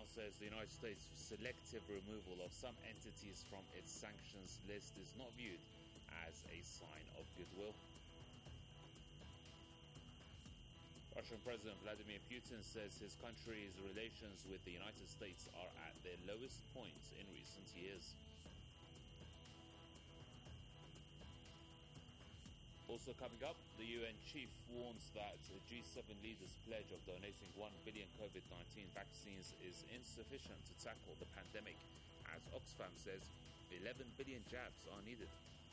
says the United States' selective removal of some entities from its sanctions list is not viewed as a sign of goodwill. Russian President Vladimir Putin says his country's relations with the United States are at their lowest point in recent years. Also coming up, the UN chief warns that the G7 leaders' pledge of donating 1 billion COVID-19 vaccines is insufficient to tackle the pandemic, as Oxfam says 11 billion jabs are needed.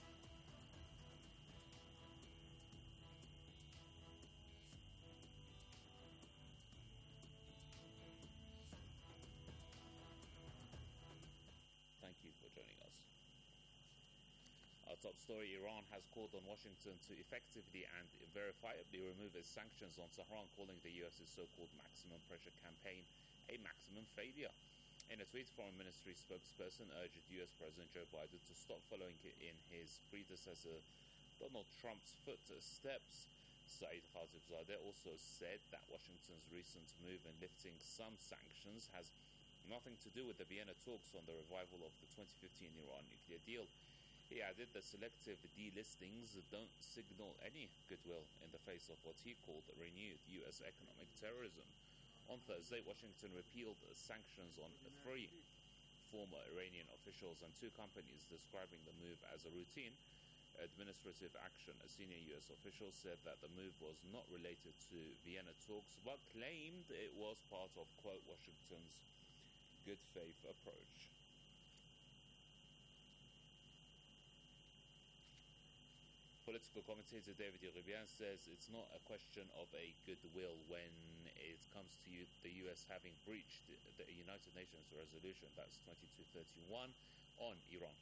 Thank you for joining us. Our top story, Iran has called on Washington to effectively and verifiably remove its sanctions on Tehran, calling the US's so-called maximum pressure campaign a maximum failure. In a tweet, Foreign Ministry spokesperson urged US President Joe Biden to stop following in his predecessor Donald Trump's footsteps. Saeed Khatibzadeh also said that Washington's recent move in lifting some sanctions has nothing to do with the Vienna talks on the revival of the 2015 Iran nuclear deal. He added that selective delistings don't signal any goodwill in the face of what he called renewed U.S. economic terrorism. On Thursday, Washington repealed sanctions on 3 former Iranian officials and 2 companies, describing the move as a routine administrative action. A senior U.S. official said that the move was not related to Vienna talks, but claimed it was part of, quote, Washington's good faith approach. Political commentator David Uribian says it's not a question of a goodwill when it comes to the U.S. having breached the United Nations resolution, that's 2231, on Iran.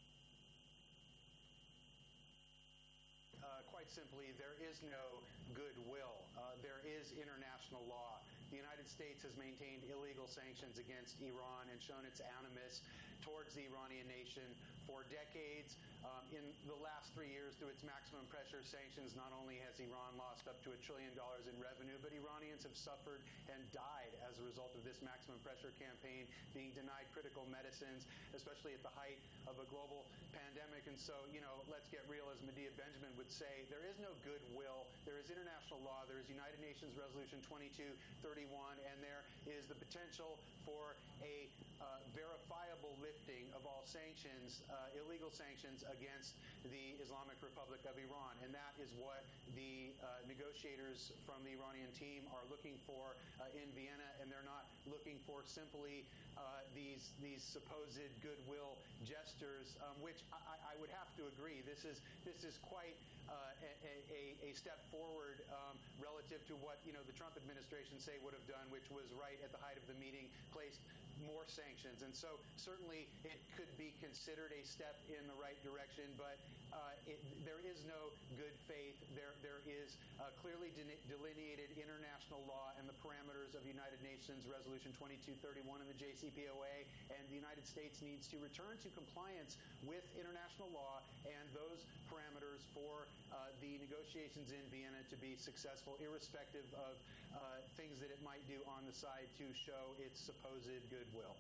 Quite simply, there is no goodwill. There is international law. The United States has maintained illegal sanctions against Iran and shown its animus towards the Iranian nation for decades. In the last 3 years, through its maximum pressure sanctions, not only has Iran lost up to $1 trillion in revenue, but Iranians have suffered and died as a result of this maximum pressure campaign, being denied critical medicines, especially at the height of a global pandemic. And so, let's get real, as Medea Benjamin would say, there is no goodwill. There is international law. There is United Nations Resolution 2231, and there is the potential for a verifiable lifting of all sanctions, illegal sanctions against the Islamic Republic of Iran. And that is what the negotiators from the Iranian team are looking for in Vienna. And they're not looking for simply these supposed goodwill gestures, which I would have to agree. This is quite a step forward relative to what the Trump administration say would have done, which was right at the height of the meeting, placed more sanctions. And so certainly it could be considered a step in the right direction, but there is no good faith. There is clearly delineated international law and the parameters of United Nations Resolution 2231 and the JCPOA, and the United States needs to return to compliance with international law and those parameters for the negotiations in Vienna to be successful, irrespective of things that it might do on the side to show its supposed goodwill.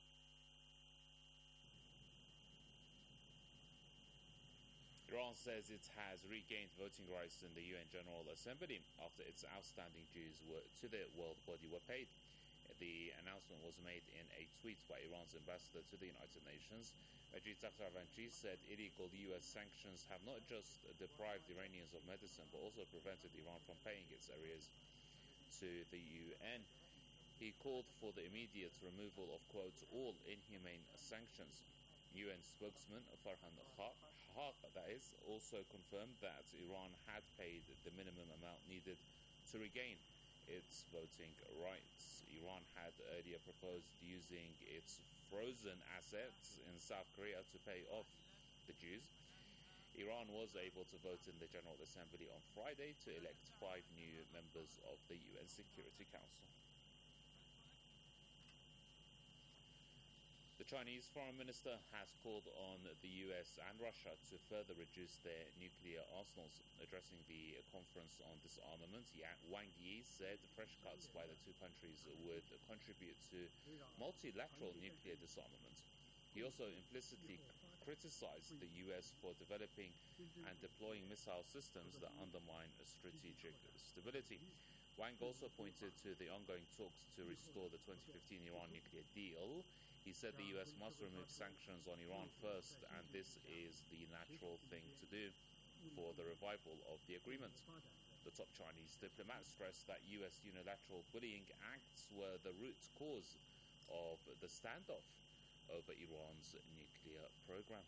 Iran says it has regained voting rights in the UN General Assembly after its outstanding dues to the world body were paid. The announcement was made in a tweet by Iran's ambassador to the United Nations. Majid Takhtavanchi said illegal U.S. sanctions have not just deprived Iranians of medicine, but also prevented Iran from paying its arrears to the UN. He called for the immediate removal of, quote, all inhumane sanctions. UN spokesman Farhan Haq, that is, also confirmed that Iran had paid the minimum amount needed to regain its voting rights. Iran had earlier proposed using its frozen assets in South Korea to pay off the dues. Iran was able to vote in the General Assembly on Friday to elect 5 new members of the UN Security Council. The Chinese foreign minister has called on the US and Russia to further reduce their nuclear arsenals. Addressing the conference on disarmament, Wang Yi said fresh cuts by the two countries would contribute to multilateral nuclear disarmament. He also implicitly criticized the US for developing and deploying missile systems that undermine strategic stability. Wang also pointed to the ongoing talks to restore the 2015 Iran nuclear deal. He said the US must remove sanctions on Iran first, and this is the natural thing to do for the revival of the agreement. The top Chinese diplomat stressed that US unilateral bullying acts were the root cause of the standoff over Iran's nuclear program.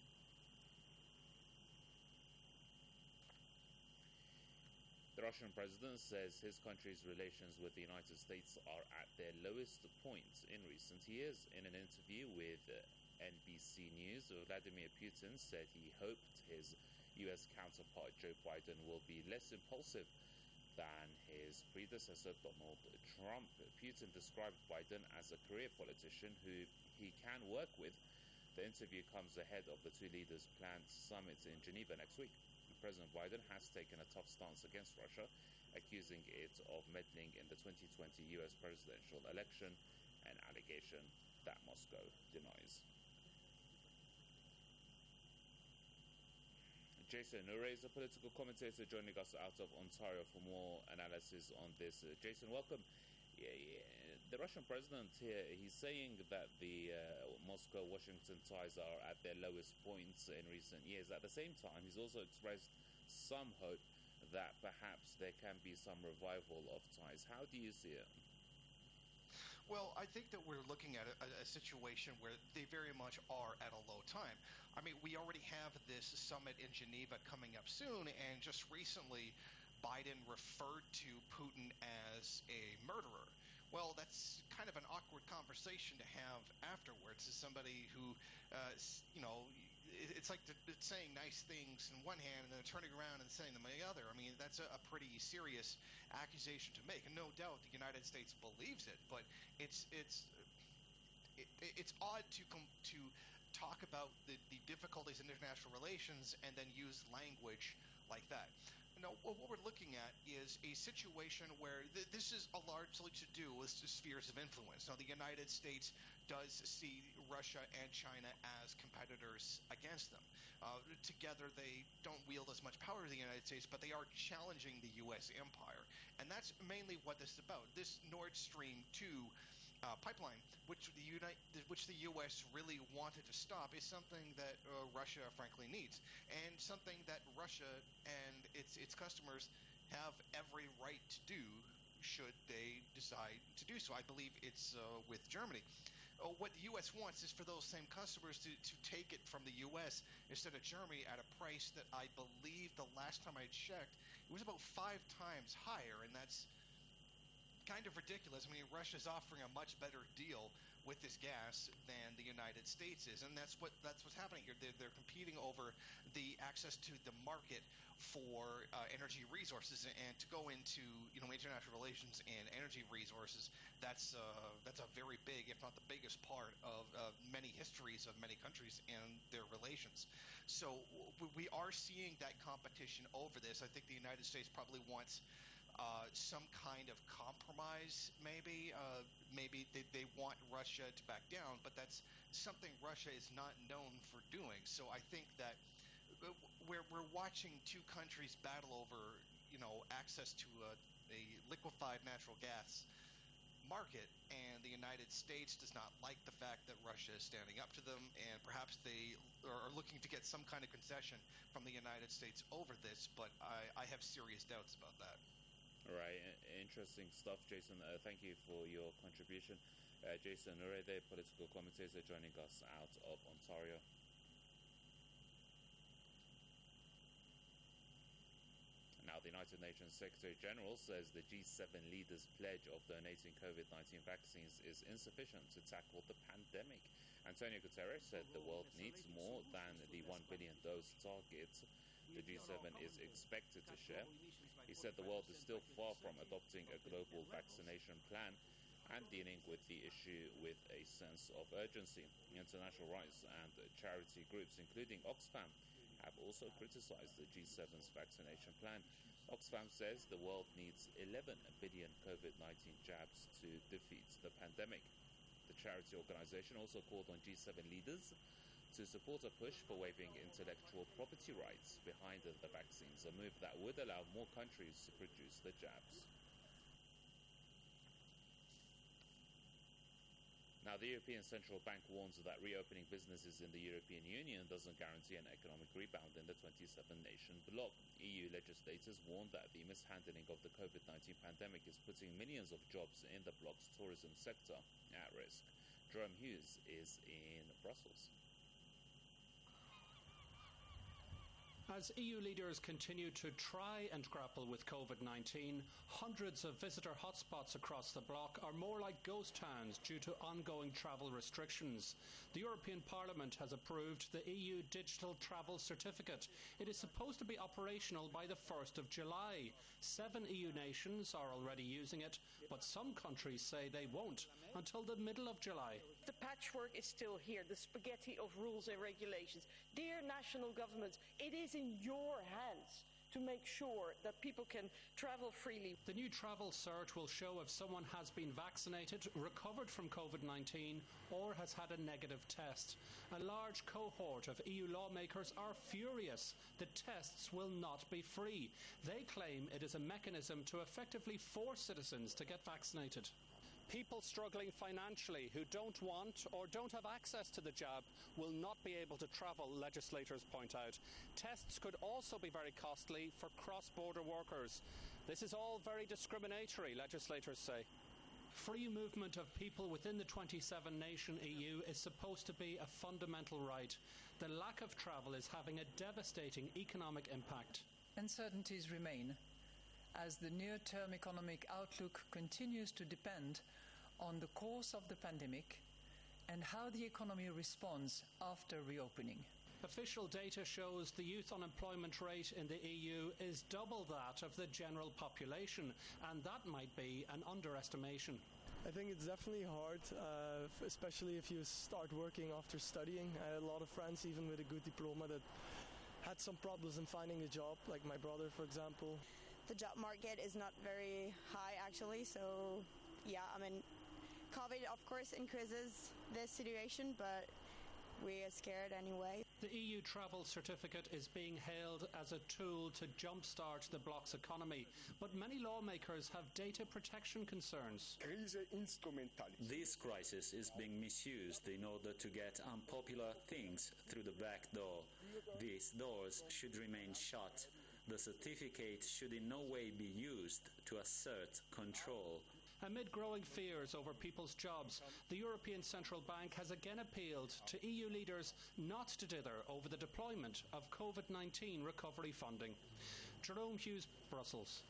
The Russian president says his country's relations with the United States are at their lowest point in recent years. In an interview with NBC News, Vladimir Putin said he hoped his US counterpart Joe Biden will be less impulsive than his predecessor Donald Trump. Putin described Biden as a career politician who he can work with. The interview comes ahead of the two leaders' planned summit in Geneva next week. President Biden has taken a tough stance against Russia, accusing it of meddling in the 2020 US presidential election, an allegation that Moscow denies. Jason Ure is a political commentator joining us out of Ontario for more analysis on this. Jason, welcome. The Russian president here, he's saying that the Moscow-Washington ties are at their lowest points in recent years. At the same time, he's also expressed some hope that perhaps there can be some revival of ties. How do you see it? Well, I think that we're looking at a situation where they very much are at a low time. I mean, we already have this summit in Geneva coming up soon, and just recently Biden referred to Putin as a murderer. Well, that's kind of an awkward conversation to have afterwards as somebody who, it's like it's saying nice things in one hand and then turning around and saying them in the other. I mean, that's a pretty serious accusation to make. And no doubt the United States believes it, but it's odd to talk about the difficulties in international relations and then use language like that. Now, what we're looking at is a situation where this is largely to do with spheres of influence. Now, the United States does see Russia and China as competitors against them. Together, they don't wield as much power as the United States, but they are challenging the U.S. empire. And that's mainly what this is about. This Nord Stream 2 pipeline, which the U.S. really wanted to stop, is something that Russia frankly needs, and something that Russia and its customers have every right to do should they decide to do so. I believe it's with Germany. What the U.S. wants is for those same customers to take it from the U.S. instead of Germany at a price that I believe the last time I checked, it was about 5 times higher, and that's kind of ridiculous. I mean, Russia's offering a much better deal with this gas than the United States is, and that's what's happening here. They're competing over the access to the market for energy resources, and to go into international relations and energy resources, that's a very big, if not the biggest part of many histories of many countries and their relations. So we are seeing that competition over this. I think the United States probably wants some kind of compromise, maybe. Maybe they want Russia to back down, but that's something Russia is not known for doing. So I think that we're watching two countries battle over, access to a liquefied natural gas market, and the United States does not like the fact that Russia is standing up to them, and perhaps they are looking to get some kind of concession from the United States over this, but I have serious doubts about that. Right, interesting stuff, Jason. Thank you for your contribution. Jason Ure, political commentator, joining us out of Ontario. Now, the United Nations Secretary General says the G7 leaders' pledge of donating COVID-19 vaccines is insufficient to tackle the pandemic. Antonio Guterres said the world needs more than the 1 billion dose target the G7 is expected to share. He said the world is still far from adopting a global vaccination plan and dealing with the issue with a sense of urgency. International rights and charity groups, including Oxfam, have also criticized the G7's vaccination plan. Oxfam says the world needs 11 billion COVID-19 jabs to defeat the pandemic. The charity organization also called on G7 leaders to support a push for waiving intellectual property rights behind the vaccines, a move that would allow more countries to produce the jabs. Now, the European Central Bank warns that reopening businesses in the European Union doesn't guarantee an economic rebound in the 27-nation bloc. EU legislators warn that the mishandling of the COVID-19 pandemic is putting millions of jobs in the bloc's tourism sector at risk. Jerome Hughes is in Brussels. As EU leaders continue to try and grapple with COVID-19, hundreds of visitor hotspots across the bloc are more like ghost towns due to ongoing travel restrictions. The European Parliament has approved the EU Digital Travel Certificate. It is supposed to be operational by the 1st of July. 7 EU nations are already using it, but some countries say they won't until the middle of July. The patchwork is still here, the spaghetti of rules and regulations. Dear national governments, it is in your hands to make sure that people can travel freely. The new travel cert will show if someone has been vaccinated, recovered from COVID-19 or has had a negative test. A large cohort of EU lawmakers are furious. The tests will not be free. They claim it is a mechanism to effectively force citizens to get vaccinated. People struggling financially who don't want or don't have access to the jab will not be able to travel, legislators point out. Tests could also be very costly for cross-border workers. This is all very discriminatory, legislators say. Free movement of people within the 27-nation EU is supposed to be a fundamental right. The lack of travel is having a devastating economic impact. Uncertainties remain, as the near-term economic outlook continues to depend on the course of the pandemic and how the economy responds after reopening. Official data shows the youth unemployment rate in the EU is double that of the general population, and that might be an underestimation. I think it's definitely hard, especially if you start working after studying. I had a lot of friends, even with a good diploma, that had some problems in finding a job, like my brother, for example. The job market is not very high, actually, so yeah, I mean, COVID, of course, increases this situation, but we are scared anyway. The EU travel certificate is being hailed as a tool to jumpstart the bloc's economy, but many lawmakers have data protection concerns. This crisis is being misused in order to get unpopular things through the back door. These doors should remain shut. The certificate should in no way be used to assert control. Amid growing fears over people's jobs, the European Central Bank has again appealed to EU leaders not to dither over the deployment of COVID-19 recovery funding. Jerome Hughes, Brussels.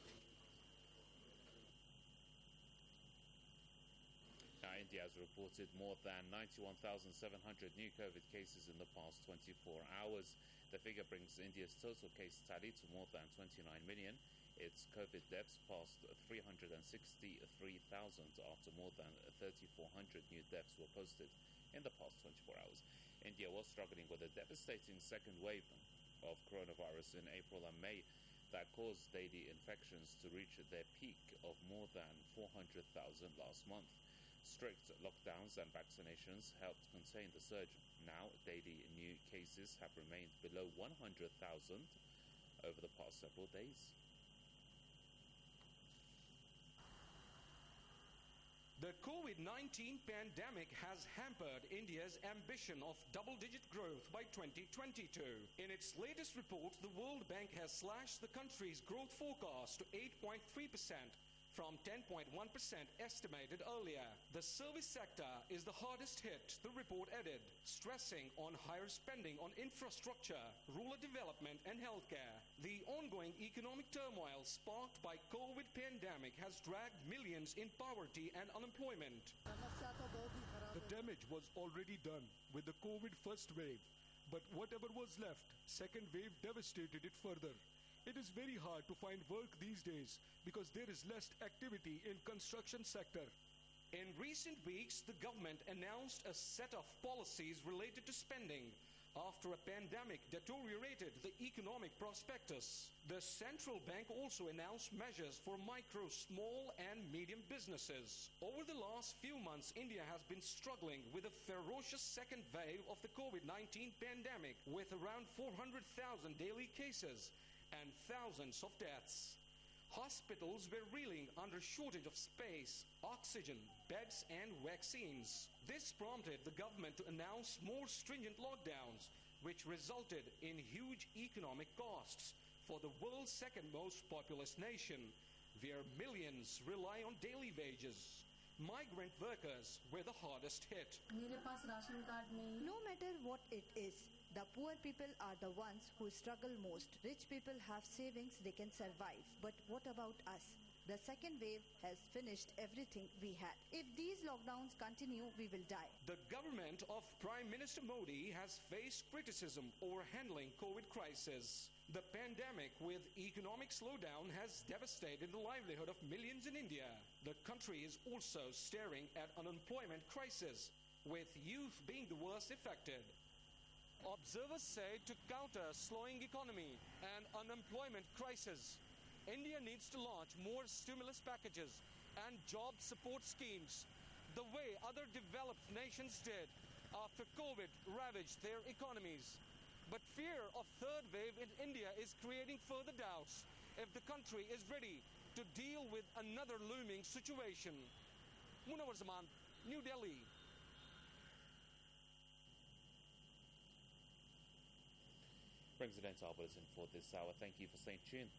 Now, India has reported more than 91,700 new COVID cases in the past 24 hours. The figure brings India's total case tally to more than 29 million. Its COVID deaths passed 363,000 after more than 3,400 new deaths were posted in the past 24 hours. India was struggling with a devastating second wave of coronavirus in April and May that caused daily infections to reach their peak of more than 400,000 last month. Strict lockdowns and vaccinations helped contain the surge. Now, daily new cases have remained below 100,000 over the past several days. The COVID-19 pandemic has hampered India's ambition of double-digit growth by 2022. In its latest report, the World Bank has slashed the country's growth forecast to 8.3%. from 10.1% estimated earlier. The service sector is the hardest hit, the report added, stressing on higher spending on infrastructure, rural development and healthcare. The ongoing economic turmoil sparked by COVID pandemic has dragged millions in poverty and unemployment. The damage was already done with the COVID first wave, but whatever was left, second wave devastated it further. It is very hard to find work these days because there is less activity in construction sector. In recent weeks, the government announced a set of policies related to spending after a pandemic deteriorated the economic prospectus. The central bank also announced measures for micro, small and medium businesses. Over the last few months, India has been struggling with a ferocious second wave of the COVID-19 pandemic, with around 400,000 daily cases and thousands of deaths. Hospitals were reeling under shortage of space, oxygen, beds and vaccines. This prompted the government to announce more stringent lockdowns, which resulted in huge economic costs for the world's second most populous nation, where millions rely on daily wages. Migrant workers were the hardest hit. No matter what it is, the poor people are the ones who struggle most. Rich people have savings, they can survive. But what about us? The second wave has finished everything we had. If these lockdowns continue, we will die. The government of Prime Minister Modi has faced criticism over handling COVID crisis. The pandemic with economic slowdown has devastated the livelihood of millions in India. The country is also staring at unemployment crisis, with youth being the worst affected. Observers say to counter slowing economy and unemployment crisis, India needs to launch more stimulus packages and job support schemes, the way other developed nations did after COVID ravaged their economies. But fear of third wave in India is creating further doubts if the country is ready to deal with another looming situation. Munawar Zaman, New Delhi. Brings it into our bulletin for this hour. Thank you for staying tuned.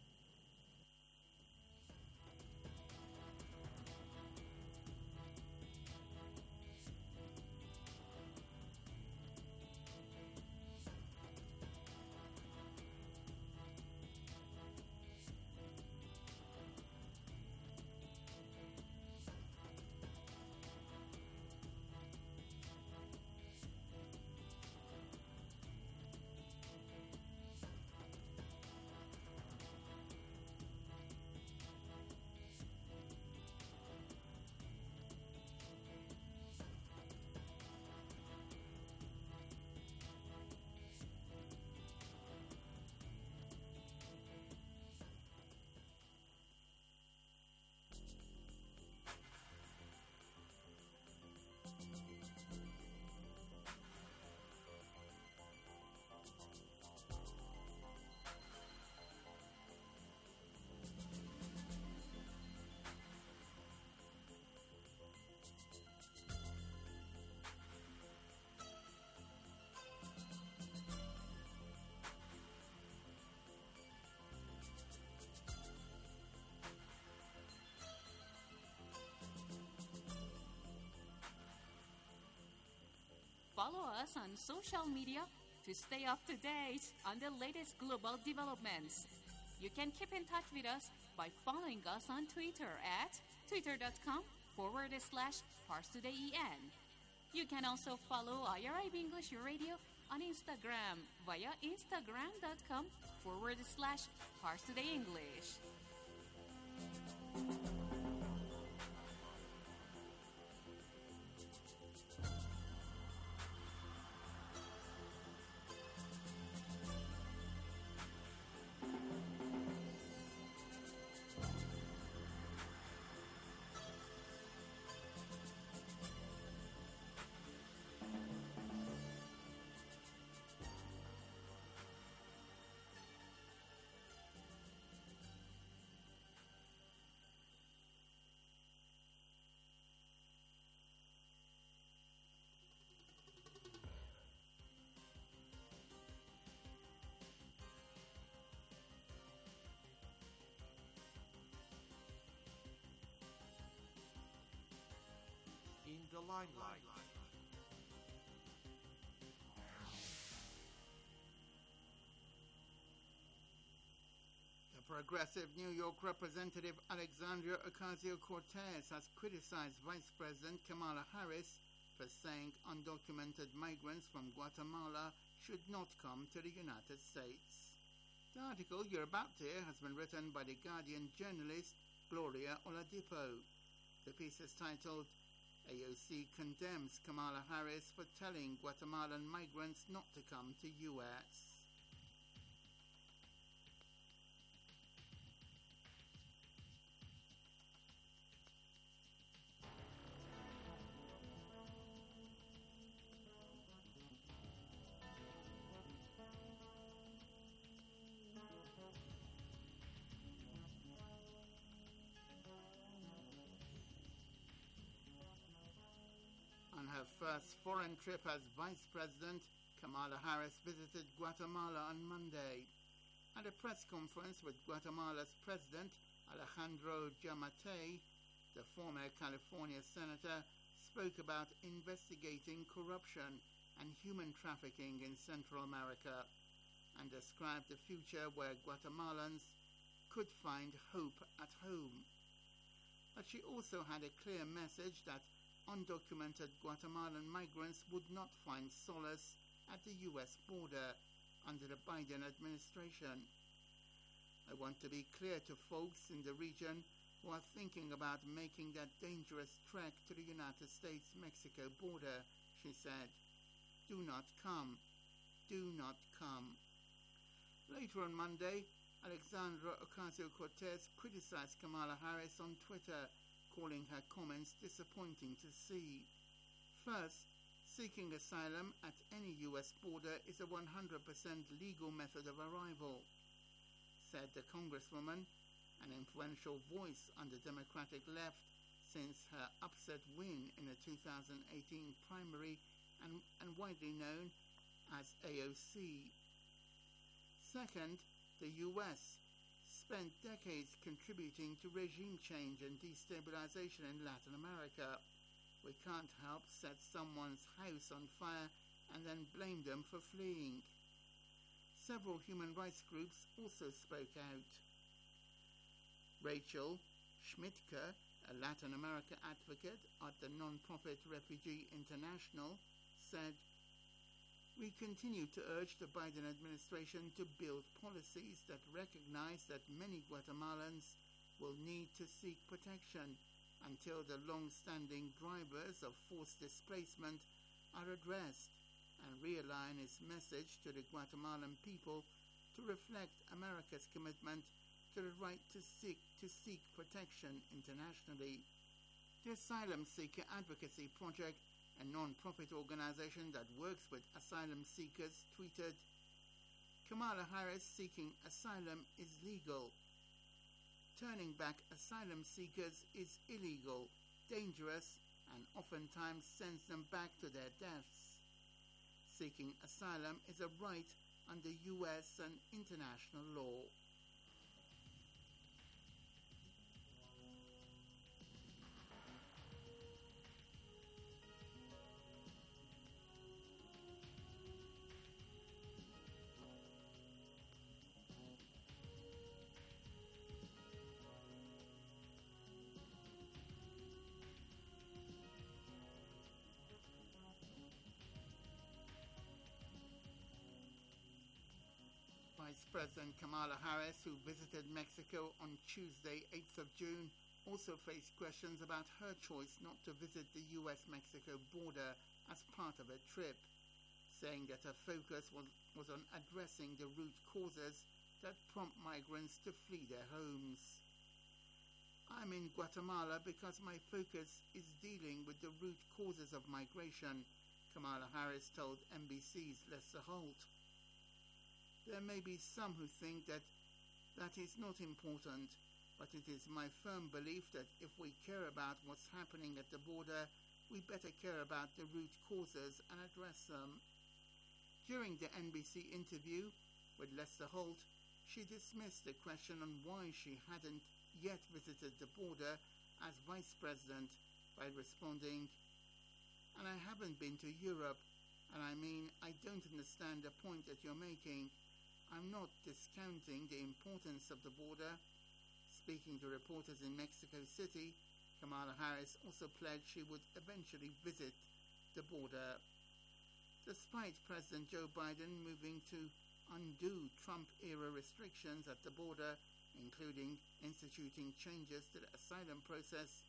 Follow us on social media to stay up to date on the latest global developments. You can keep in touch with us by following us on Twitter at twitter.com/ParsTodayEN. You can also follow IRIB English Radio on Instagram via instagram.com/ParsTodayEnglish. In the limelight. The progressive New York representative Alexandria Ocasio-Cortez has criticized Vice President Kamala Harris for saying undocumented migrants from Guatemala should not come to the United States. The article you're about to hear has been written by The Guardian journalist Gloria Oladipo. The piece is titled AOC condemns Kamala Harris for telling Guatemalan migrants not to come to U.S. On her first foreign trip as Vice President, Kamala Harris visited Guatemala on Monday. At a press conference with Guatemala's President, Alejandro Giammattei, the former California senator spoke about investigating corruption and human trafficking in Central America and described a future where Guatemalans could find hope at home. But she also had a clear message that undocumented Guatemalan migrants would not find solace at the U.S. border under the Biden administration. I want to be clear to folks in the region who are thinking about making that dangerous trek to the United States-Mexico border, she said. Do not come. Do not come. Later on Monday, Alexandra Ocasio-Cortez criticized Kamala Harris on Twitter, calling her comments disappointing to see. First, seeking asylum at any U.S. border is a 100% legal method of arrival, said the Congresswoman, an influential voice on the Democratic left since her upset win in the 2018 primary and widely known as AOC. Second, the U.S. spent decades contributing to regime change and destabilization in Latin America. We can't help set someone's house on fire and then blame them for fleeing. Several human rights groups also spoke out. Rachel Schmidtke, a Latin America advocate at the non-profit Refugee International, said, "We continue to urge the Biden administration to build policies that recognize that many Guatemalans will need to seek protection until the long-standing drivers of forced displacement are addressed, and realign its message to the Guatemalan people to reflect America's commitment to the right to seek protection internationally." The Asylum Seeker Advocacy Project, a non-profit organization that works with asylum seekers, tweeted, "Kamala Harris seeking asylum is legal. Turning back asylum seekers is illegal, dangerous, and oftentimes sends them back to their deaths. Seeking asylum is a right under U.S. and international law." Vice President Kamala Harris, who visited Mexico on Tuesday, 8th of June, also faced questions about her choice not to visit the U.S.-Mexico border as part of her trip, saying that her focus was on addressing the root causes that prompt migrants to flee their homes. "I'm in Guatemala because my focus is dealing with the root causes of migration," Kamala Harris told NBC's Lester Holt. "There may be some who think that is not important, but it is my firm belief that if we care about what's happening at the border, we better care about the root causes and address them." During the NBC interview with Lester Holt, she dismissed the question on why she hadn't yet visited the border as Vice President by responding, "And I haven't been to Europe, and I mean, I don't understand the point that you're making. I'm not discounting the importance of the border." Speaking to reporters in Mexico City, Kamala Harris also pledged she would eventually visit the border. Despite President Joe Biden moving to undo Trump-era restrictions at the border, including instituting changes to the asylum process,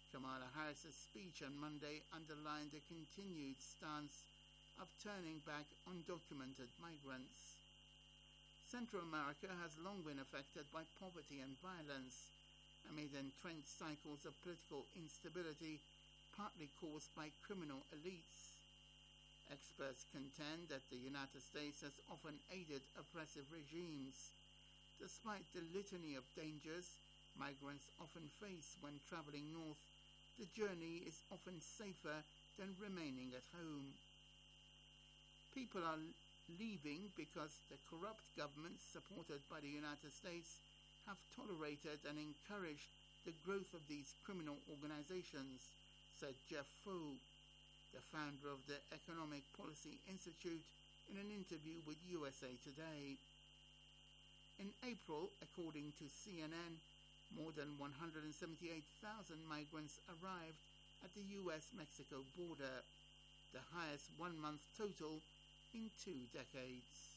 Kamala Harris's speech on Monday underlined a continued stance of turning back undocumented migrants. Central America has long been affected by poverty and violence amid entrenched cycles of political instability, partly caused by criminal elites. Experts contend that the United States has often aided oppressive regimes. Despite the litany of dangers migrants often face when traveling north, the journey is often safer than remaining at home. People are leaving because the corrupt governments supported by the United States have tolerated and encouraged the growth of these criminal organizations, said Jeff Foe, the founder of the Economic Policy Institute, in an interview with USA Today. In April, according to CNN, more than 178,000 migrants arrived at the US-Mexico border, the highest one-month total in 2 decades.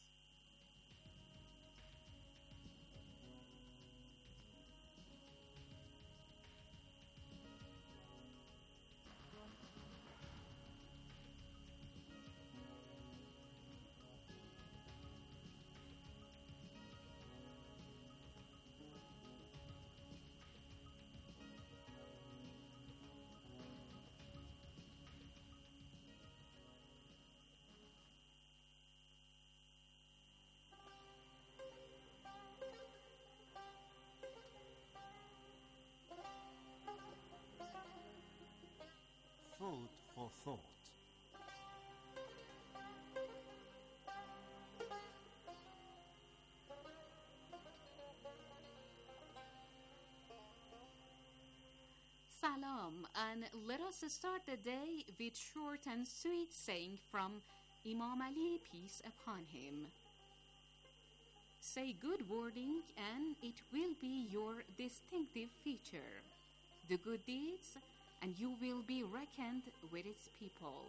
Food for thought. Salam, and let us start the day with short and sweet saying from Imam Ali, peace upon him. Say good wording and it will be your distinctive feature. Do good deeds and you will be reckoned with its people.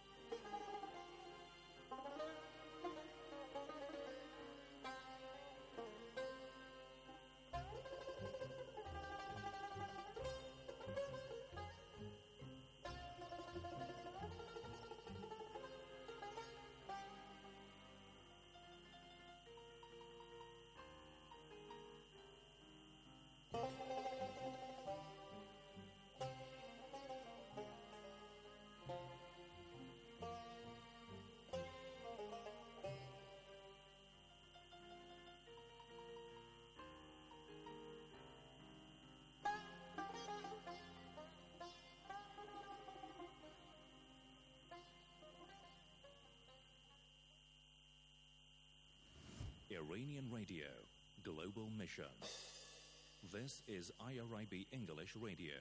Iranian Radio, Global Mission. This is IRIB English Radio.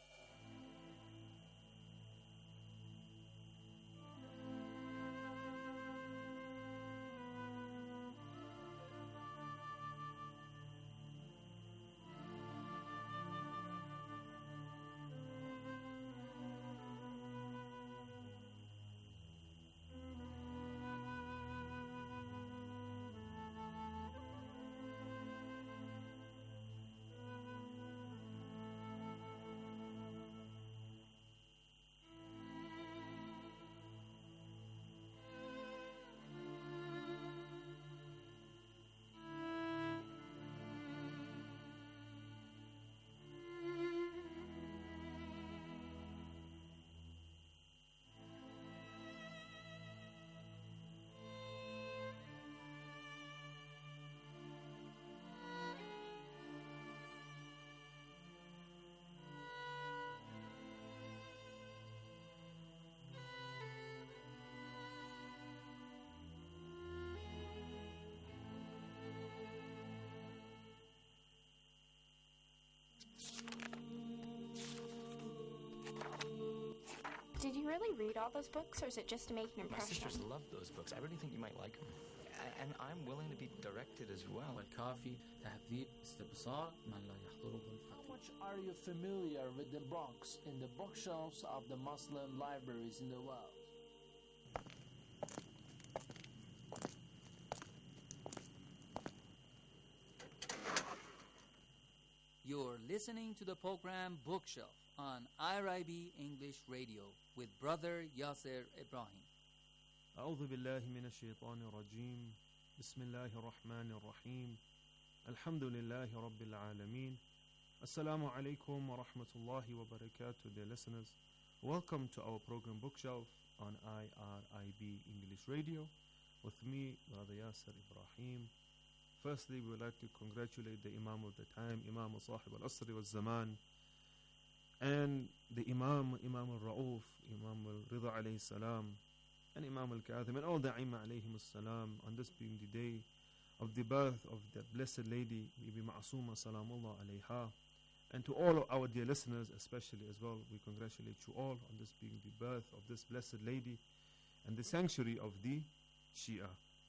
Did you really read all those books, or is it just to make an impression? My sisters love those books. I really think you might like them. And I'm willing to be directed as well. How much are you familiar with the books in the bookshelves of the Muslim libraries in the world? You're listening to the program Bookshelf on IRIB English Radio with Brother Yasser Ibrahim. أعوذ بالله من الشيطان الرجيم بسم الله الرحمن الرحيم الحمد لله رب العالمين Assalamu alaikum wa rahmatullahi wa barakatuh, dear listeners. Welcome to our program Bookshelf on IRIB English Radio with me, Brother Yasser Ibrahim. Firstly, we would like to congratulate the Imam of the time, Imam Sahib al-Asri wal-Zaman, and the Imam al-Ra'uf, Imam al-Rida alayhi salam, and Imam al-Kadhim, and all the Imam alayhim salam, on this being the day of the birth of that blessed lady, Bibi Ma'asuma salamullah alayha. And to all of our dear listeners, especially as well, we congratulate you all on this being the birth of this blessed lady and the sanctuary of the Shia.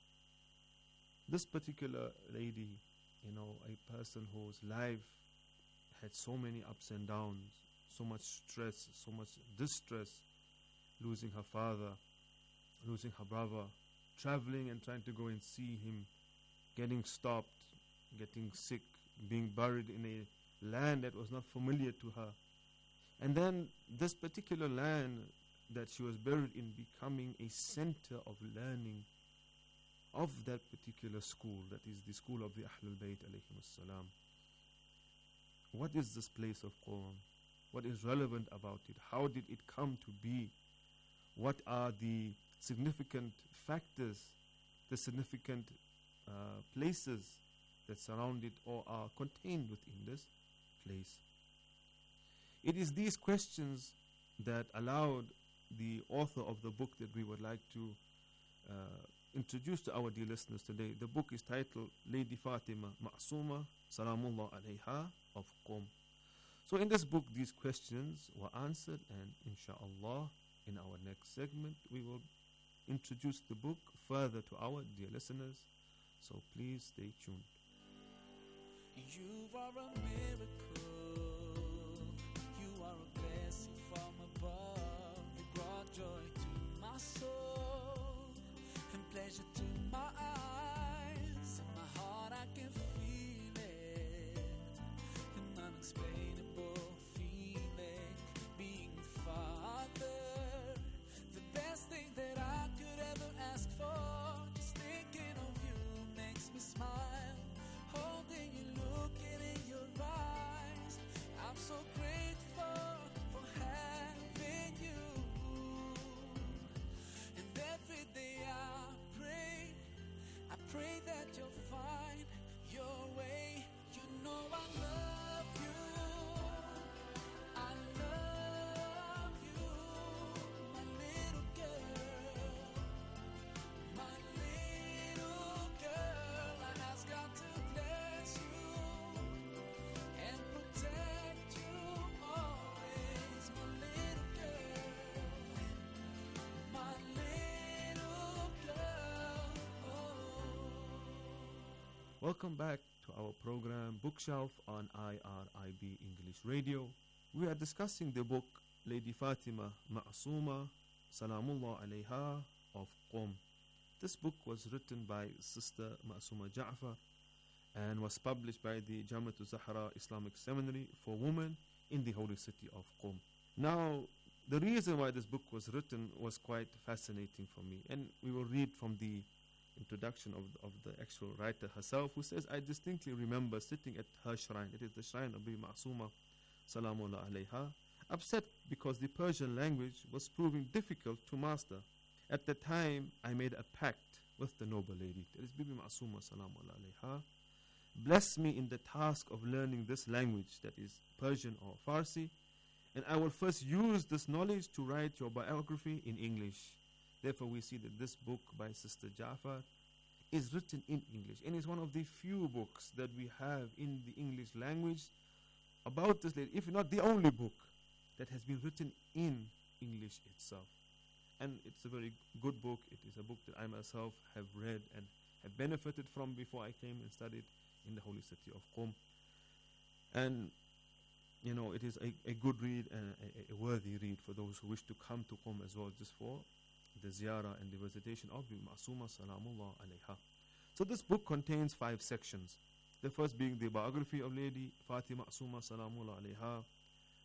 This particular lady, a person whose life had so many ups and downs, so much stress, so much distress, losing her father, losing her brother, traveling and trying to go and see him, getting stopped, getting sick, being buried in a land that was not familiar to her. And then this particular land that she was buried in becoming a center of learning of that particular school, that is the school of the Ahlul Bayt alayhim salam. What is this place of Qom? What is relevant about it? How did it come to be? What are the significant factors, the significant places that surround it or are contained within this place? It is these questions that allowed the author of the book that we would like to introduce to our dear listeners today. The book is titled Lady Fatima Ma'asuma Salamullah Alayha of Qom. So in this book, these questions were answered, and inshallah, in our next segment, we will introduce the book further to our dear listeners. So please stay tuned. You are a miracle. You are a blessing from above. You brought joy to my soul and pleasure to my eyes. In my heart I can feel it, an unexplainable feeling. Being Father, the best thing that I could ever ask for. Just thinking of you makes me smile. Holding you, looking in your eyes, I'm so grateful for having you. And every day I pray that you'll find your way. You know I love you, I love you, my little girl, my little girl. I ask God to bless you and protect you always, my little girl, my little girl. Welcome back to our program Bookshelf on IRIB English Radio. We are discussing the book Lady Fatima Ma'asuma Salamullah Alayha of Qom. This book was written by Sister Ma'asuma Ja'far and was published by the Jamiatul Zahra Islamic Seminary for Women in the holy city of Qom. Now, the reason why this book was written was quite fascinating for me, and we will read from the introduction of the actual writer herself, who says, I distinctly remember sitting at her shrine, it is the shrine of Bibi Ma'asuma Salamullah Alayha, upset because the Persian language was proving difficult to master. At the time, I made a pact with the noble lady, that is Bibi Ma'asuma Salamullah Alayha. Bless me in the task of learning this language, that is Persian or Farsi, and I will first use this knowledge to write your biography in English. Therefore, we see that this book by Sister Ja'far is written in English, and is one of the few books that we have in the English language about this lady, if not the only book that has been written in English itself. And it's a very good book. It is a book that I myself have read and have benefited from before I came and studied in the holy city of Qom. And it is a good read and a worthy read for those who wish to come to Qom as well, just for the ziyarah and the visitation of Bibi Ma'asuma Salamullah Alayha. So this book contains 5 sections. The first being the biography of Lady Fatima Ma'asuma Salamullah Alayha,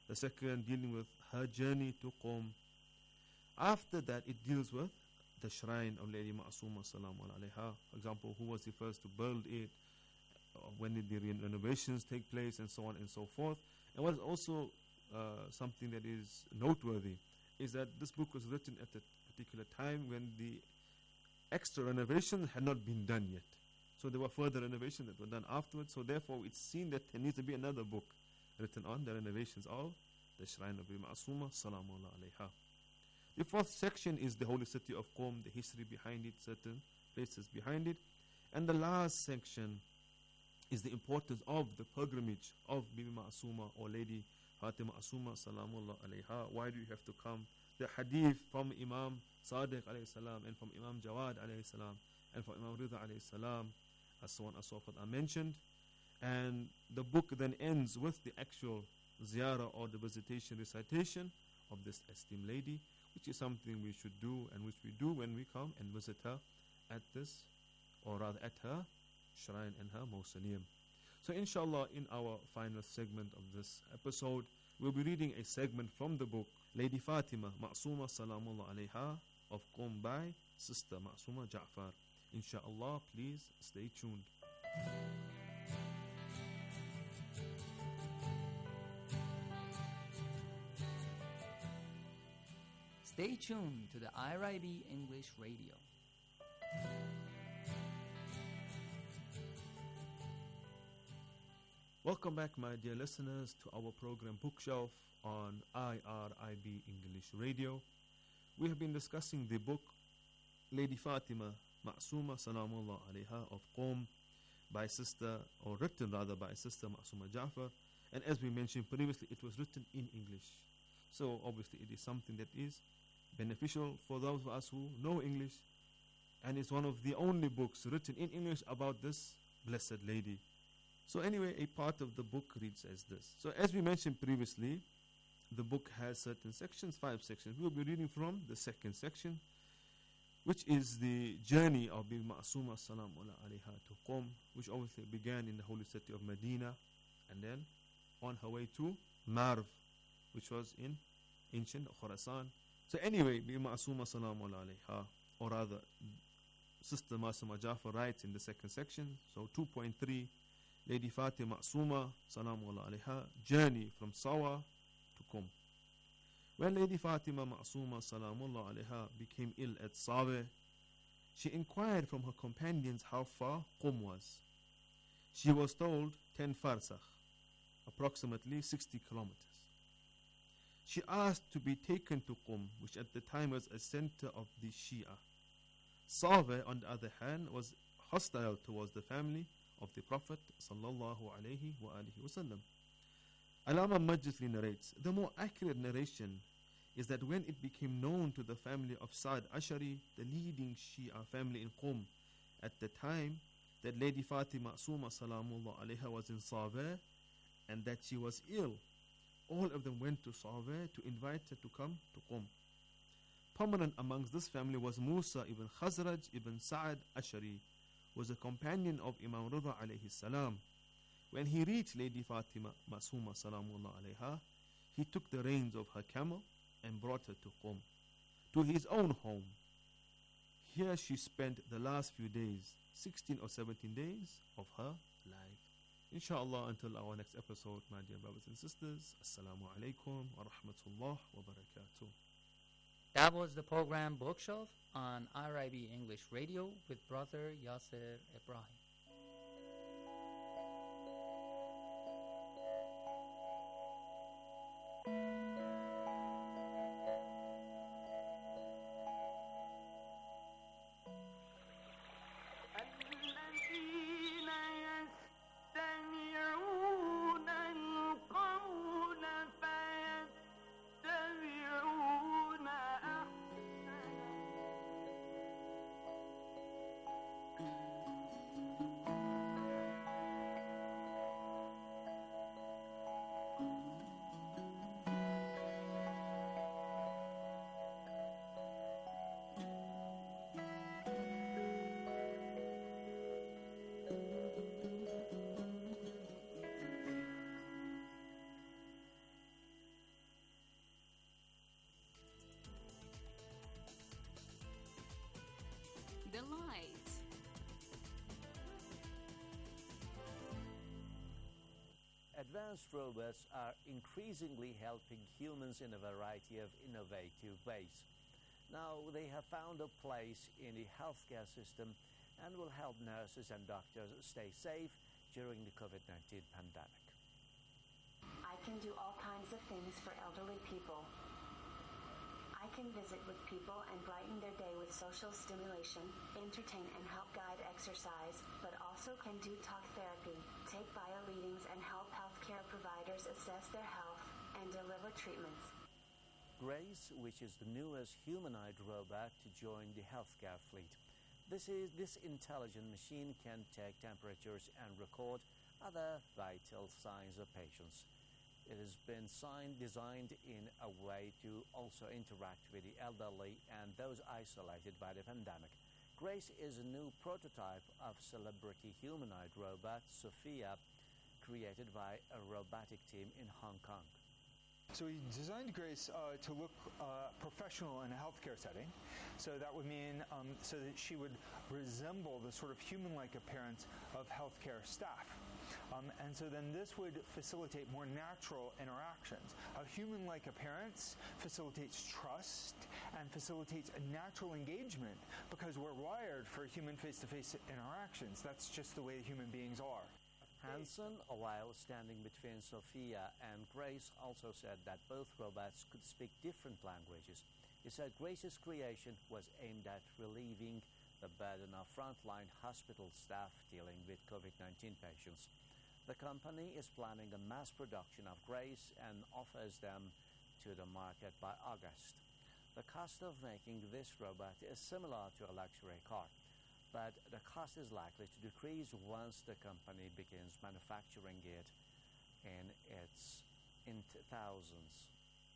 The second dealing with her journey to Qom. After that, it deals with the shrine of Lady Ma'asuma Salamun alayha. For example, who was the first to build it, when did the renovations take place, and so on and so forth. And what is also something that is noteworthy is that this book was written at a particular time when the extra renovations had not been done yet. So there were further renovations that were done afterwards. So therefore, it's seen that there needs to be another book written on the renovations of the shrine of Ma'asuma Salamullah alayha. The fourth section is the holy city of Qom, the history behind it, certain places behind it. And the last section is the importance of the pilgrimage of Bibi Ma'asuma or Lady Fatima Ma'asuma Salamullah alayha. Why do you have to come? The hadith from Imam Sadiq alayhi salam and from Imam Jawad alayhi salam and from Imam Rida alayhi salam, as so on and so forth are mentioned. And the book then ends with the actual ziyarah or the visitation recitation of this esteemed lady, which is something we should do and which we do when we come and visit her at this, or rather at her shrine and her mausoleum. So inshallah, in our final segment of this episode, we'll be reading a segment from the book Lady Fatima Ma'asuma Salamullah alayha of Qom by Sister Ma'asuma Ja'far. Inshallah, please stay tuned. Stay tuned to the IRIB English Radio. Welcome back, my dear listeners, to our program Bookshelf on IRIB English Radio. We have been discussing the book Lady Fatima Ma'asuma Salamullah alayha of Qom by Sister, or written rather by Sister Ma'asuma Ja'far. And as we mentioned previously, it was written in English. So obviously it is something that is beneficial for those of us who know English, and it's one of the only books written in English about this blessed lady. So anyway, a part of the book reads as this. So as we mentioned previously, the book has certain sections, 5 sections. We will be reading from the second section, which is the journey of Bibi Ma'asuma Salamullah alayha to Qom, which obviously began in the holy city of Medina, and then on her way to Marv, which was in ancient Khurasan. So anyway, Bibi Ma'asuma Salamullah alayha, or rather, Sister Ma'asuma Ja'far writes in the second section, so 2.3, Lady Fatima Ma'asuma Salamullah alayha, journey from Sawa to Qom. When Lady Fatima Ma'asuma Salamullah alayha became ill at Sawa, she inquired from her companions how far Qom was. She was told 10 farsakh, approximately 60 kilometers. She asked to be taken to Qom, which at the time was a center of the Shia. Sawa, on the other hand, was hostile towards the family of the Prophet sallallahu alaihi wasallam. Alama Majlisli narrates, the more accurate narration is that when it became known to the family of Sa'd Ashari, the leading Shia family in Qom, at the time that Lady Fatima Ma'asuma Salamullah alayha was in Sawa and that she was ill, all of them went to Sawa to invite her to come to Qom. Prominent amongst this family was Musa ibn Khazraj ibn Sa'd Ashari, who was a companion of Imam Rida alayhi salam. When he reached Lady Fatima Ma'asuma Salamullah alayha, he took the reins of her camel and brought her to Qom, to his own home. Here she spent the last few days, 16 or 17 days of her life. Inshallah, until our next episode, my dear brothers and sisters, Assalamu alaikum wa rahmatullah wa barakatuh. That was the program Bookshelf on IRIB English Radio with Brother Yasser Ibrahim. advanced robots are increasingly helping humans in a variety of innovative ways. Now they have found a place in the healthcare system and will help nurses and doctors stay safe during the COVID-19 pandemic. I can do all kinds of things for elderly people. I can visit with people and brighten their day with social stimulation, entertain and help guide exercise, but also can do talk therapy, take bio readings and help healthcare providers assess their health and deliver treatments. Grace, which is the newest humanoid robot to join the healthcare fleet. This intelligent machine can take temperatures and record other vital signs of patients. It has been designed in a way to also interact with the elderly and those isolated by the pandemic. Grace is a new prototype of celebrity humanoid robot, Sophia, created by a robotic team in Hong Kong. So we designed Grace to look professional in a healthcare setting. So that would mean so that she would resemble the sort of human-like appearance of healthcare staff. And so then this would facilitate more natural interactions. A human-like appearance facilitates trust and facilitates a natural engagement because we're wired for human face-to-face interactions. That's just the way human beings are. Hansen, while standing between Sophia and Grace, also said that both robots could speak different languages. He said Grace's creation was aimed at relieving the burden of frontline hospital staff dealing with COVID-19 patients. The company is planning a mass production of Grace and offers them to the market by August. The cost of making this robot is similar to a luxury car, but the cost is likely to decrease once the company begins manufacturing it in thousands.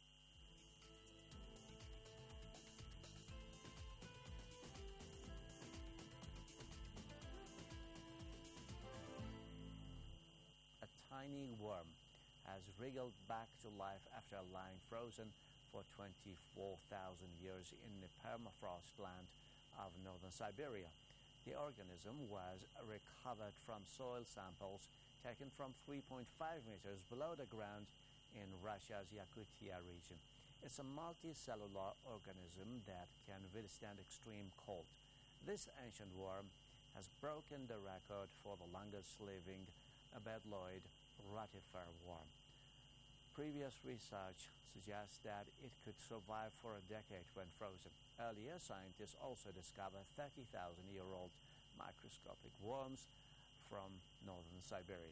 A tiny worm has wriggled back to life after lying frozen for 24,000 years in the permafrost land of northern Siberia. The organism was recovered from soil samples taken from 3.5 meters below the ground in Russia's Yakutia region. It's a multicellular organism that can withstand extreme cold. This ancient worm has broken the record for the longest living bedloid rotifer worm. Previous research suggests that it could survive for a decade when frozen. Earlier, scientists also discovered 30,000-year-old microscopic worms from northern Siberia.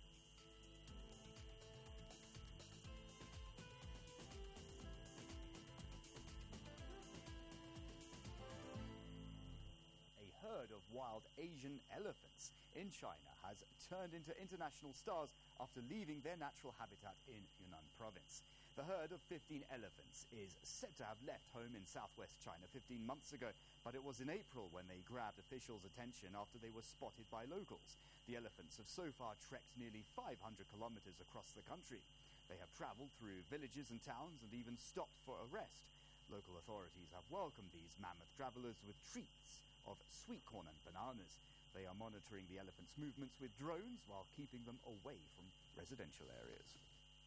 A herd of wild Asian elephants in China has turned into international stars after leaving their natural habitat in Yunnan province. The herd of 15 elephants is said to have left home in southwest China 15 months ago, but it was in April when they grabbed officials' attention after they were spotted by locals. The elephants have so far trekked nearly 500 kilometers across the country. They have traveled through villages and towns and even stopped for a rest. Local authorities have welcomed these mammoth travelers with treats of sweet corn and bananas. They are monitoring the elephants' movements with drones while keeping them away from residential areas.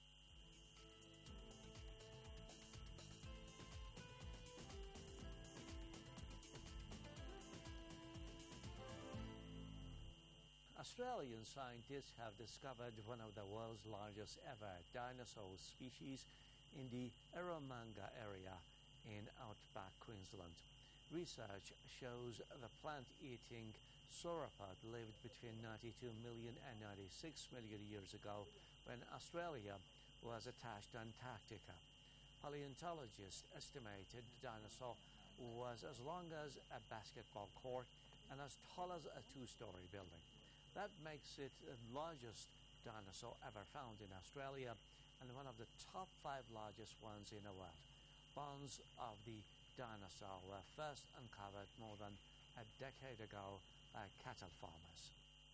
Australian scientists have discovered one of the world's largest ever dinosaur species in the Eromanga area in outback Queensland. Research shows the plant-eating sauropod lived between 92 million and 96 million years ago when Australia was attached to Antarctica. Paleontologists estimated the dinosaur was as long as a basketball court and as tall as a two-story building. That makes it the largest dinosaur ever found in Australia and one of the top 5 largest ones in the world. Bones of the dinosaur were first uncovered more than a decade ago by cattle farmers.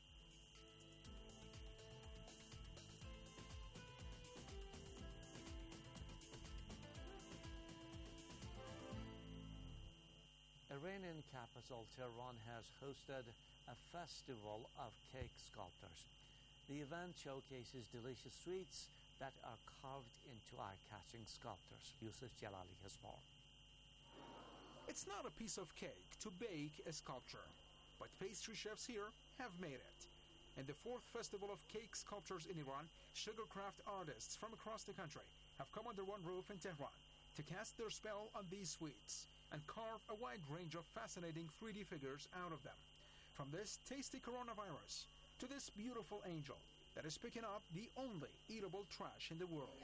Iranian capital Tehran has hosted a festival of cake sculptors. The event showcases delicious sweets that are carved into eye-catching sculptures. Yusuf Jalali has more. It's not a piece of cake to bake a sculpture, but pastry chefs here have made it. In the 4th Festival of Cake Sculptures in Iran, sugarcraft artists from across the country have come under one roof in Tehran to cast their spell on these sweets and carve a wide range of fascinating 3D figures out of them. From this tasty coronavirus to this beautiful angel that is picking up the only eatable trash in the world.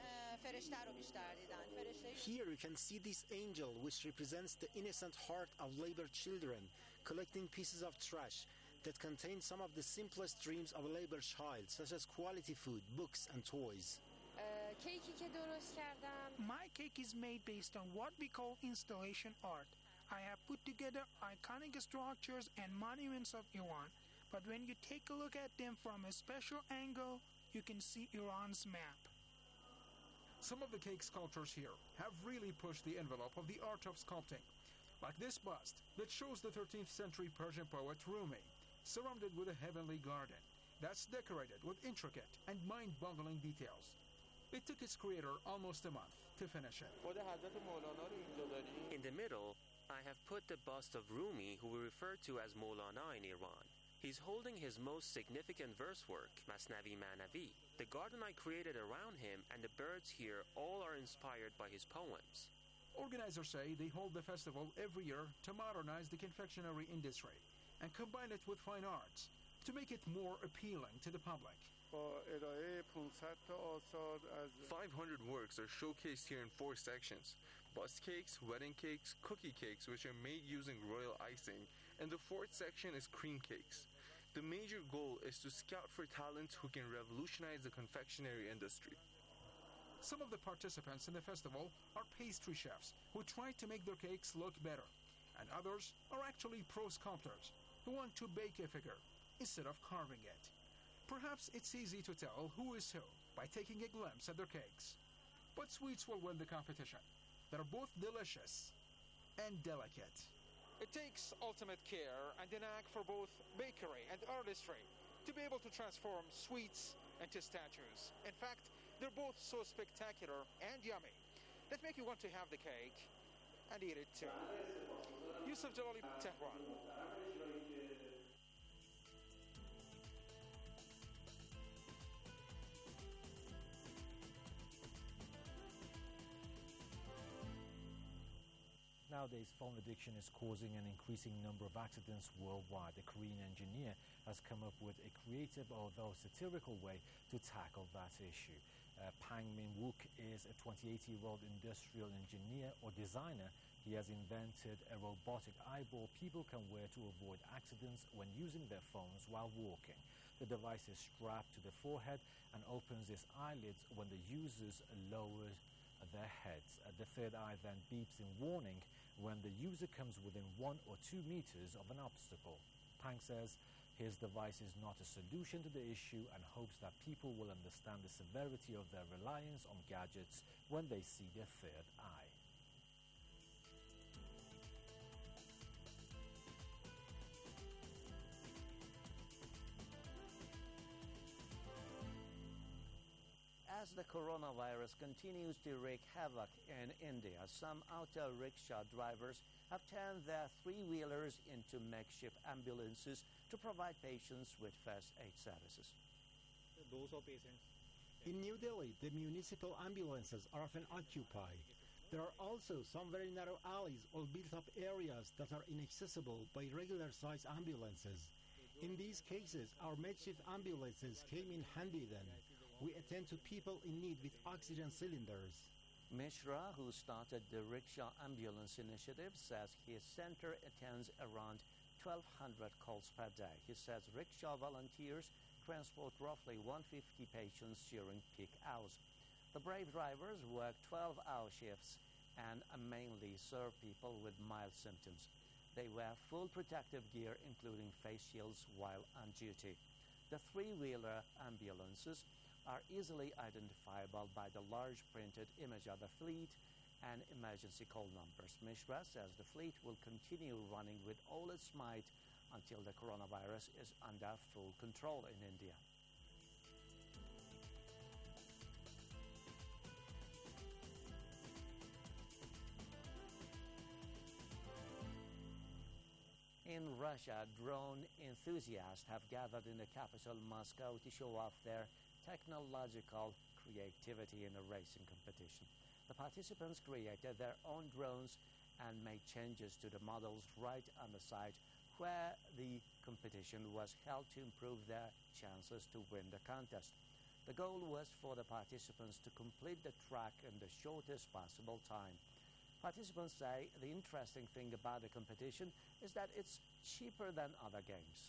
Here you can see this angel, which represents the innocent heart of labor children, collecting pieces of trash that contain some of the simplest dreams of a labor child, such as quality food, books, and toys. My cake is made based on what we call installation art. I have put together iconic structures and monuments of Iran, but when you take a look at them from a special angle, you can see Iran's map. Some of the cake sculptures here have really pushed the envelope of the art of sculpting, like this bust that shows the 13th century Persian poet Rumi, surrounded with a heavenly garden that's decorated with intricate and mind-boggling details. It took its creator almost a month to finish it. In the middle, I have put the bust of Rumi, who we refer to as Maulana in Iran. He's holding his most significant verse work, Masnavi Manavi. The garden I created around him and the birds here all are inspired by his poems. Organizers say they hold the festival every year to modernize the confectionery industry and combine it with fine arts to make it more appealing to the public. 500 works are showcased here in 4 sections: bust cakes, wedding cakes, cookie cakes, which are made using royal icing, and the 4th section is cream cakes. The major goal is to scout for talents who can revolutionize the confectionery industry. Some of the participants in the festival are pastry chefs who try to make their cakes look better, and others are actually pro sculptors who want to bake a figure instead of carving it. Perhaps it's easy to tell who is who by taking a glimpse at their cakes. But sweets will win the competition. They're both delicious and delicate. It takes ultimate care and a knack for both bakery and artistry to be able to transform sweets into statues. In fact, they're both so spectacular and yummy that make you want to have the cake and eat it too. Yusuf Jalali, Tehran. Nowadays, phone addiction is causing an increasing number of accidents worldwide. A Korean engineer has come up with a creative, although satirical way to tackle that issue. Pang Min-wook is a 28-year-old industrial engineer or designer. He has invented a robotic eyeball people can wear to avoid accidents when using their phones while walking. The device is strapped to the forehead and opens its eyelids when the users lower their heads. The third eye then beeps in warning when the user comes within 1 or 2 meters of an obstacle. Pang says his device is not a solution to the issue and hopes that people will understand the severity of their reliance on gadgets when they see their third eye. As the coronavirus continues to wreak havoc in India, some auto rickshaw drivers have turned their three-wheelers into makeshift ambulances to provide patients with first aid services. In New Delhi, the municipal ambulances are often occupied. There are also some very narrow alleys or built-up areas that are inaccessible by regular-sized ambulances. In these cases, our makeshift ambulances came in handy then. We attend to people in need with oxygen cylinders. Mishra, who started the Rickshaw Ambulance Initiative, says his center attends around 1,200 calls per day. He says rickshaw volunteers transport roughly 150 patients during peak hours. The brave drivers work 12-hour shifts and mainly serve people with mild symptoms. They wear full protective gear, including face shields, while on duty. The three-wheeler ambulances are easily identifiable by the large printed image of the fleet and emergency call numbers. Mishra says the fleet will continue running with all its might until the coronavirus is under full control in India. In Russia, drone enthusiasts have gathered in the capital, Moscow, to show off their technological creativity in a racing competition. The participants created their own drones and made changes to the models right on the site where the competition was held to improve their chances to win the contest. The goal was for the participants to complete the track in the shortest possible time. Participants say the interesting thing about the competition is that it's cheaper than other games.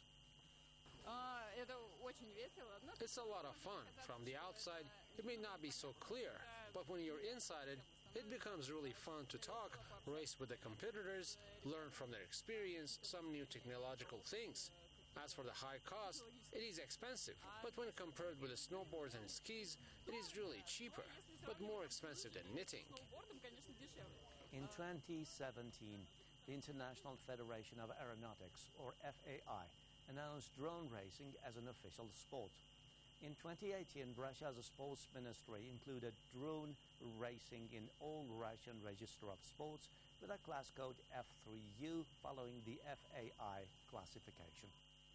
It's a lot of fun. From the outside, it may not be so clear, but when you're inside it, it becomes really fun to talk, race with the competitors, learn from their experience some new technological things. As for the high cost, it is expensive, but when compared with the snowboards and skis, it is really cheaper, but more expensive than knitting. In 2017, the International Federation of Aeronautics, or FAI, announced drone racing as an official sport. In 2018, Russia's sports ministry included drone racing in all Russian register of sports with a class code F3U following the FAI classification.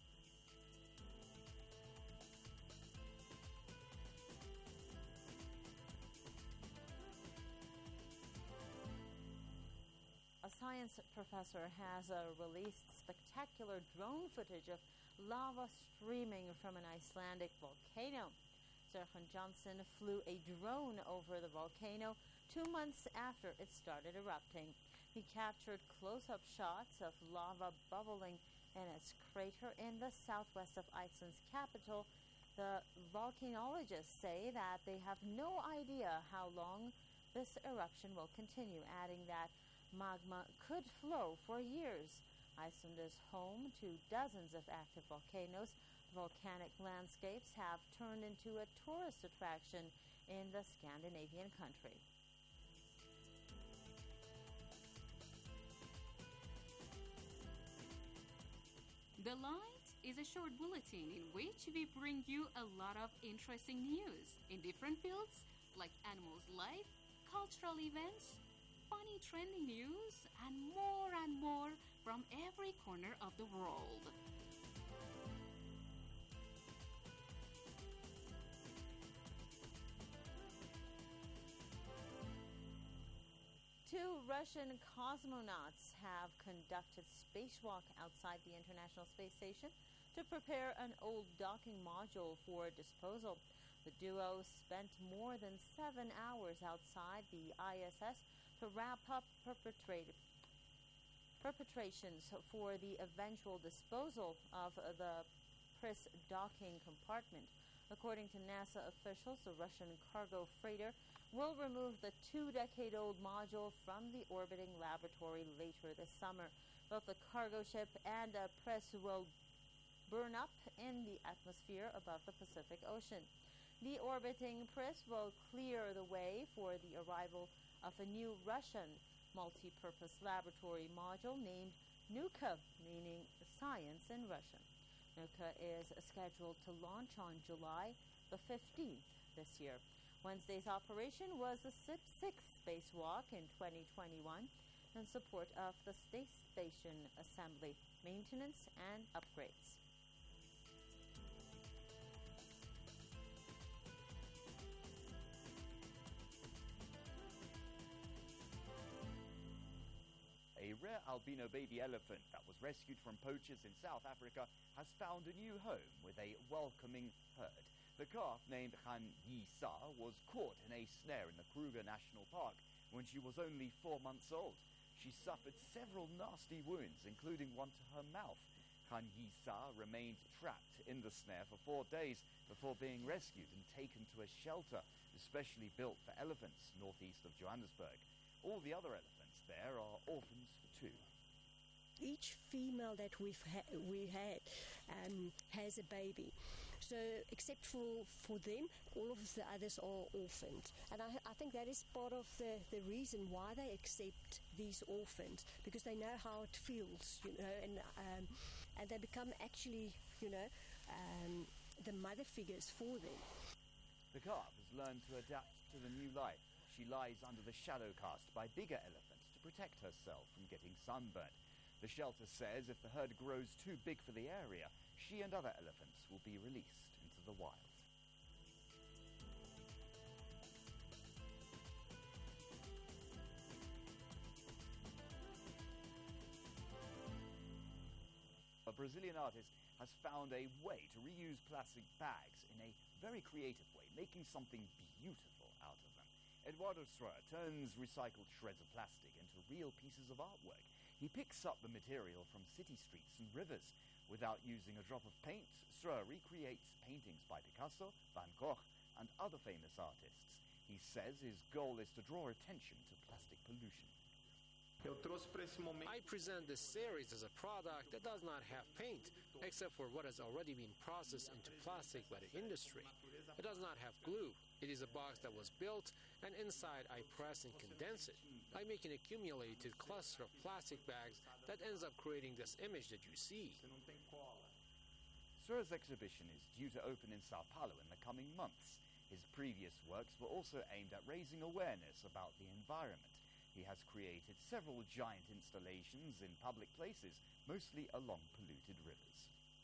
A science professor has released spectacular drone footage of lava streaming from an Icelandic volcano. Serkan Johnson flew a drone over the volcano 2 months after it started erupting. He captured close-up shots of lava bubbling in its crater in the southwest of Iceland's capital. The volcanologists say that they have no idea how long this eruption will continue, adding that magma could flow for years. Iceland is home to dozens of active volcanoes. Volcanic landscapes have turned into a tourist attraction in the Scandinavian country. The Light is a short bulletin in which we bring you a lot of interesting news in different fields like animals' life, cultural events, funny trending news, and more from every corner of the world. Two Russian cosmonauts have conducted spacewalk outside the International Space Station to prepare an old docking module for disposal. The duo spent more than 7 hours outside the ISS to wrap up preparations for the eventual disposal of the Pris docking compartment. According to NASA officials, the Russian cargo freighter will remove the 2-decade-old module from the orbiting laboratory later this summer. Both the cargo ship and Pris will burn up in the atmosphere above the Pacific Ocean. The orbiting Pris will clear the way for the arrival of a new Russian multi-purpose laboratory module named Nuka, meaning science in Russian. Nuka is scheduled to launch on July the 15th this year. Wednesday's operation was the sixth spacewalk in 2021 in support of the space station assembly, maintenance, and upgrades. A rare albino baby elephant that was rescued from poachers in South Africa has found a new home with a welcoming herd. The calf, named Han Yi-sa, was caught in a snare in the Kruger National Park when she was only 4 months old. She suffered several nasty wounds, including one to her mouth. Han Yi-sa remained trapped in the snare for 4 days before being rescued and taken to a shelter especially built for elephants northeast of Johannesburg. All the other elephants there are orphans too. Each female that we had has a baby. So except for them, all of the others are orphaned. And I think that is part of the reason why they accept these orphans, because they know how it feels, and they become actually, the mother figures for them. The calf has learned to adapt to the new life. She lies under the shadow cast by bigger elephants to protect herself from getting sunburned. The shelter says if the herd grows too big for the area, she and other elephants will be released into the wild. A Brazilian artist has found a way to reuse plastic bags in a very creative way, making something beautiful out of them. Eduardo Stroa turns recycled shreds of plastic into real pieces of artwork. He picks up the material from city streets and rivers. Without using a drop of paint, Stroa recreates paintings by Picasso, Van Gogh, and other famous artists. He says his goal is to draw attention to plastic pollution. I present this series as a product that does not have paint, except for what has already been processed into plastic by the industry. It does not have glue. It is a box that was built, and inside I press and condense it. I make an accumulated cluster of plastic bags that ends up creating this image that you see. Stroa's exhibition is due to open in Sao Paulo in the coming months. His previous works were also aimed at raising awareness about the environment. He has created several giant installations in public places, mostly along polluted rivers.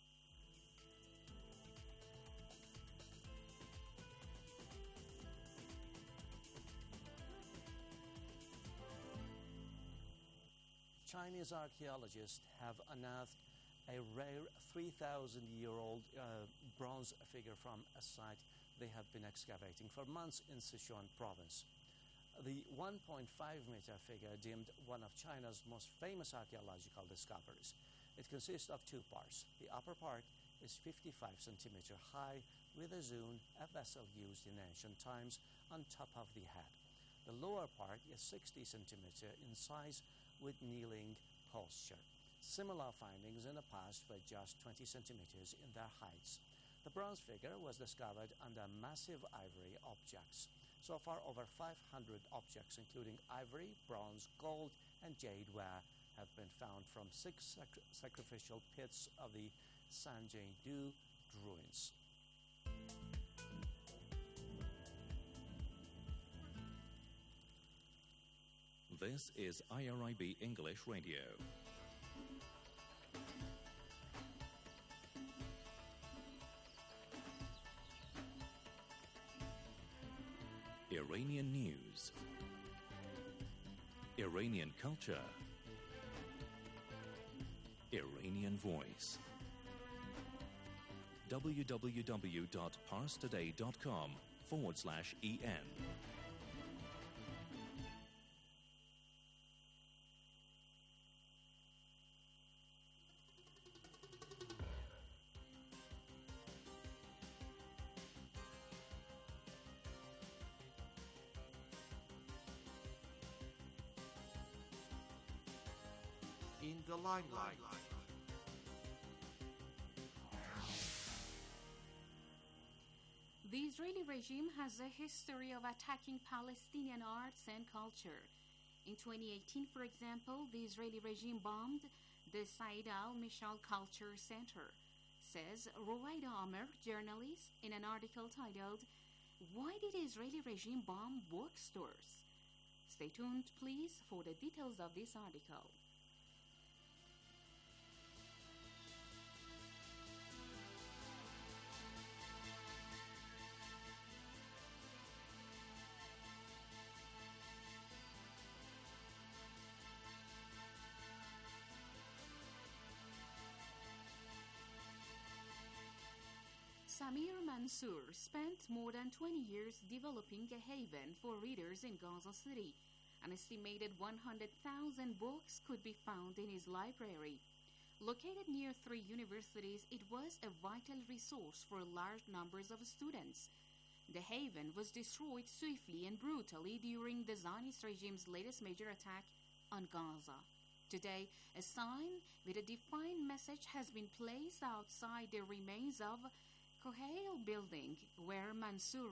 Chinese archaeologists have unearthed a rare 3,000-year-old bronze figure from a site they have been excavating for months in Sichuan province. The 1.5-meter figure deemed one of China's most famous archaeological discoveries. It consists of two parts. The upper part is 55 centimeters high with a zun, a vessel used in ancient times, on top of the head. The lower part is 60 centimeters in size with kneeling posture. Similar findings in the past were just 20 centimeters in their heights. The bronze figure was discovered under massive ivory objects. So far, over 500 objects, including ivory, bronze, gold, and jade ware, have been found from 6 sacrificial pits of the Sanjiandu ruins. This is IRIB English Radio. Iranian news, Iranian culture, Iranian voice. www.parstoday.com/EN. In the limelight. The Israeli regime has a history of attacking Palestinian arts and culture. In 2018, for example, the Israeli regime bombed the Said al-Mishal Culture Center, says Ruwaida Amer, journalist, in an article titled, "Why did the Israeli regime bomb bookstores?" Stay tuned, please, for the details of this article. Samir Mansour spent more than 20 years developing a haven for readers in Gaza City. An estimated 100,000 books could be found in his library. Located near 3 universities, it was a vital resource for large numbers of students. The haven was destroyed swiftly and brutally during the Zionist regime's latest major attack on Gaza. Today, a sign with a defined message has been placed outside the remains of Koheil building, where Mansour